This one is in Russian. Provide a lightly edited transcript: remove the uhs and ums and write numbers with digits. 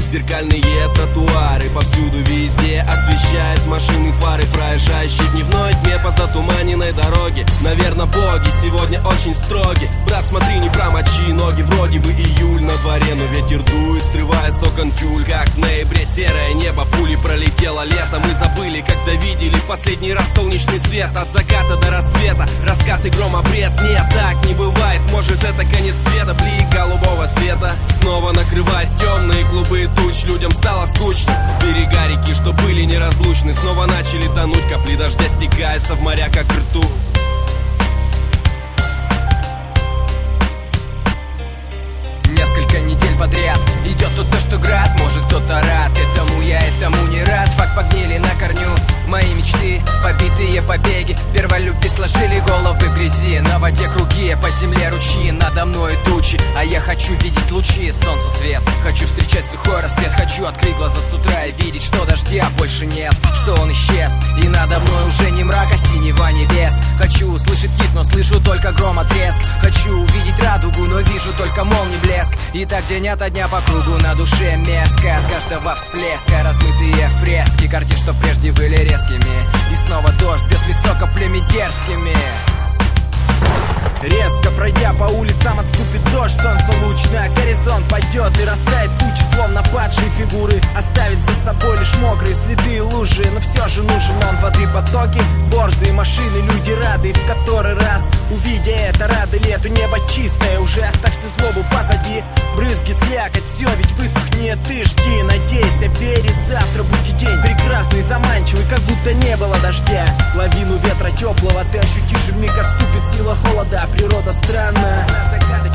зеркальные тротуары. Повсюду везде освещает машины фары, проезжающие в дневной тьме по затуманенной дороге. Наверное, боги сегодня очень строги. Брат, смотри, не промочи ноги. Вроде бы июль на дворе, но ветер дует, срывая с окон тюль. Как в ноябре серое небо, пули пролетело лето. Мы забыли, когда видели последний раз солнечный свет. От заката до рассвета, раскаты грома, бред. Нет, так не бывает, может это конец света. Блик голубого цвета снова накрывает темные клубы туч. Людям стало скучно, берега реки, что были неразлучны, снова начали тонуть. Капли дождя стекаются в моря, как ртуть. Несколько недель подряд идет то, что град. Может, кто-то рад этому, я этому не рад. Факт погнили на корню мои мечты, побитые побеги первой любви сложили головы в грязи. На воде круги, по земле ручьи, надо мной тучи, а я хочу видеть лучи, солнца свет. Хочу встречать сухой рассвет, хочу открыть глаза с утра и видеть, что дождя больше нет, что он исчез, и надо мной уже не мрак, а синева небес. Хочу услышать кис, но слышу только гром, треск. Хочу увидеть радугу, но вижу только молний блеск. И так день ото дня по кругу, на душе мерзко от каждого всплеска. Размытые фрески картин, что прежде были резкими. И снова дождь, бьет в лицо каплями дерзкими. Резко пройдя по улицам, отступит дождь, солнце луч на горизонт пойдет и растает тучи, словно падшие фигуры. Оставит за собой лишь мокрые следы и лужи, но все же нужен он. Воды потоки, борзые машины, люди рады, в который раз, увидя это, рады лету. Небо чистое, уже оставь всю злобу позади. Брызги, слякоть, все ведь высохнет, ты жди, надейся, верь, завтра будет день прекрасный, заманчивый, как будто не было дождя. Лавину ветра теплого ты ощутишь, и вмиг отступит сила холода. Природа странна,